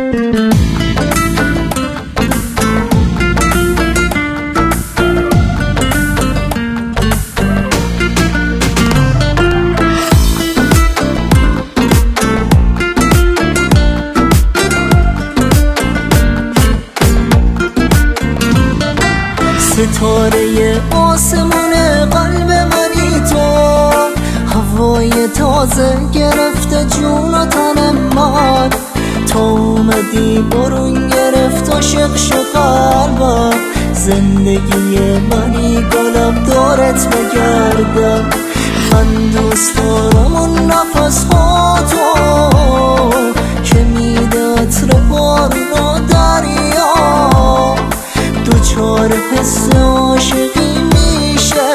ستاره آسمون قلب منی تو، هوای تازه گرفته جون و تن من. تا اومدی برون گرفت عاشق قلبم، زندگی منی گلم دارت بگردم. من دوست دارم اون نفس با تو که میده عطر بارون دریا، دوچار حس عاشقی میشه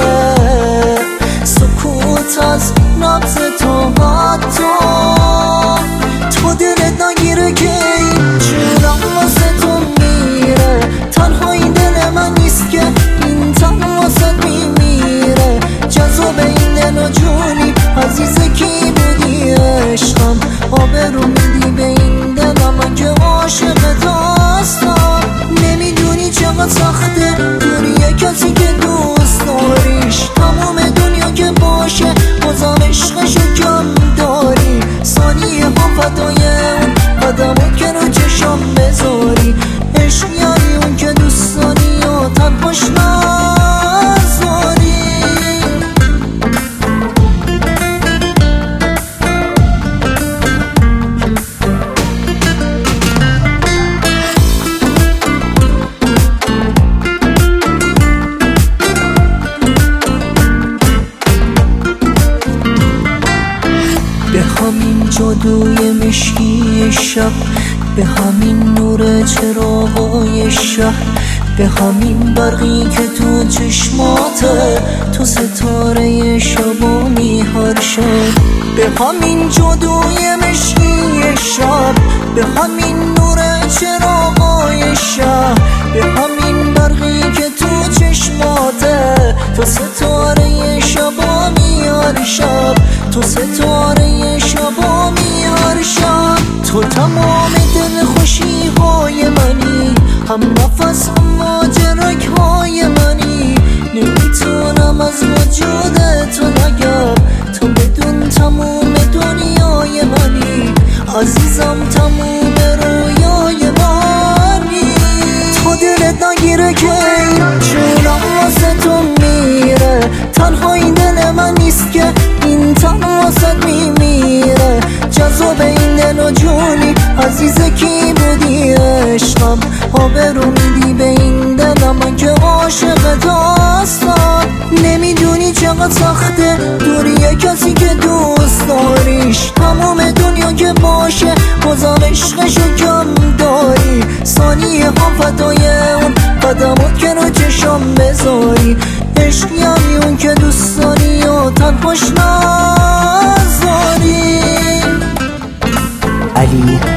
سکوت از نبض تو. حتی تو دلت نگیره که این جونم واسه تو میره، تنها این دل من نیست که این تن واسه میمیره. جذاب این دل و جونی عزیزه کی بودی عشقم، آبرو میدی به این دلم که عاشقت هستم. نمیدونی چقدر سخته دنیا کسی که دوست داریش، تمام دنیا که باشه بازم عشقشو کم داری. ثانیه ها فدای اون قدمو که رو چشم بذاری، عشق یعنی اون که دوست داری و تنهاش نذاری. به همین جادوی مشکی شب، به همین نور چراغای شهر، به همین برقی که تو چشماته، تو ستاره شبانی هر شب. به همین جادوی مشکی شب، به همین نور چراغای شهر، به همین برقی که تو چشماته، تو ستاره شبانی هر شب، تو ستاره شبانی هر شب. تو تمام دل خوشی های منی، هم نفس هم ماجرک های منی. نمیتونم از وجود تو نگم، تو بدون تموم دنیای منی. عزیزم تموم رویای منی. تو دلت نگیره که این جونم واسه تو میره، تنها این دل من نیست که این تن واسه میمیره. جذاب این دل و جونی عزیزه کی بودی عشقم، آبرو میدی به این دلم که عاشقت هستم. نمیدونی چقدر سخته دوری کسی که دوست داریش، تمام دنیا که باشه بازم عشقشو کم داری. ثانیه ها فدای اون قدمات که رو چشم بذاری، عشق یعنی اون که دوست داری و تنهاش نذاری. علی